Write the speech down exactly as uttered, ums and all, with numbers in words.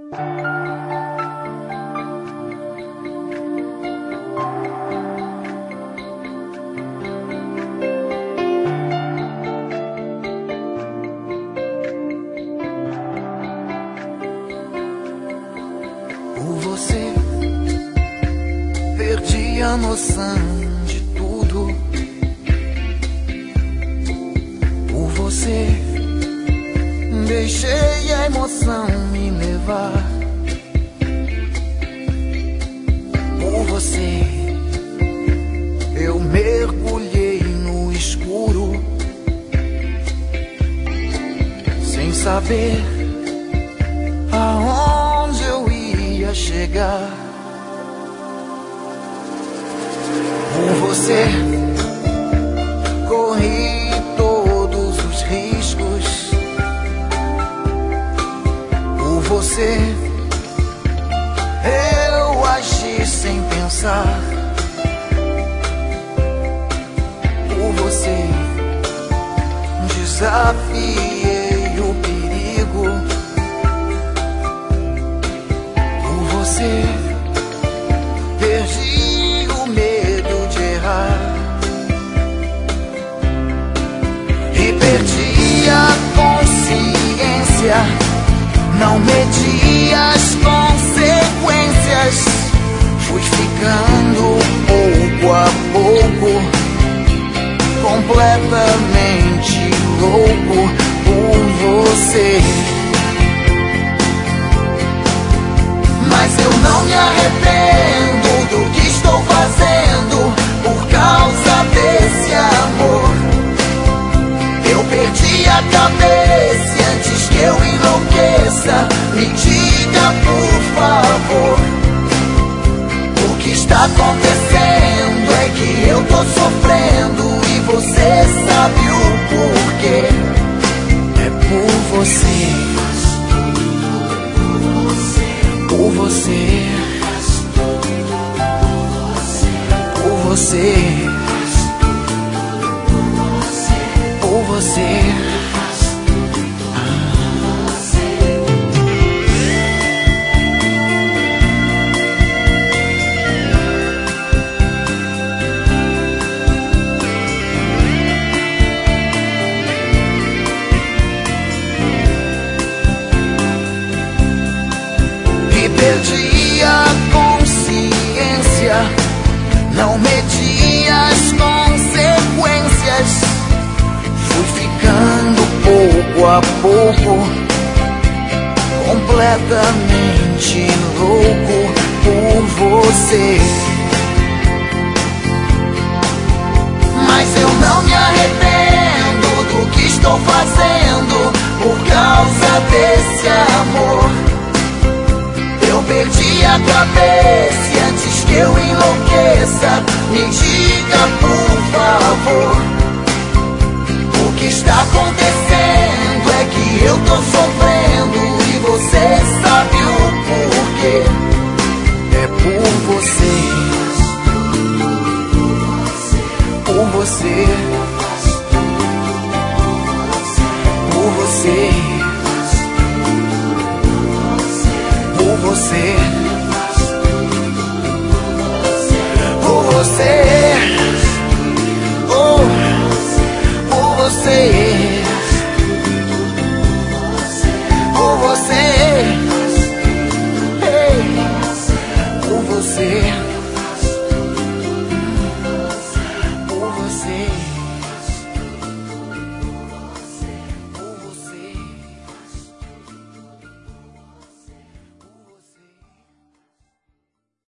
Por você, perdi a noção de tudo. Por você, deixei a emoção me levar. Por você, eu mergulhei no escuro, sem saber aonde eu ia chegar. Por você, corri todos os riscos. Por você, eu agi sem pensar. Por você, desafiei o perigo. Por você, perdi o medo de errar. E perdi a consciência, não medi as consequências. Fui ficando pouco a pouco, completamente louco por você. Mas eu não me arrependo do que estou fazendo por causa desse amor. Eu perdi a cabeça e antes que eu enlouqueça, me diga por favor, o que está acontecendo é que eu tô sofrendo e você sabe o porquê. É por você, por você, por você, por você. Perdi a consciência, não medi as consequências. Fui ficando pouco a pouco, completamente louco por você. Mas eu não me arrependo do que estou fazendo por causa desse amor. Eu perdi a cabeça e antes que eu enlouqueça, me diga por favor, o que está acontecendo é que eu tô sofrendo e você sabe o porquê. É por você, por você, por você, por você, por você, oh, por você, por você, hey, por você.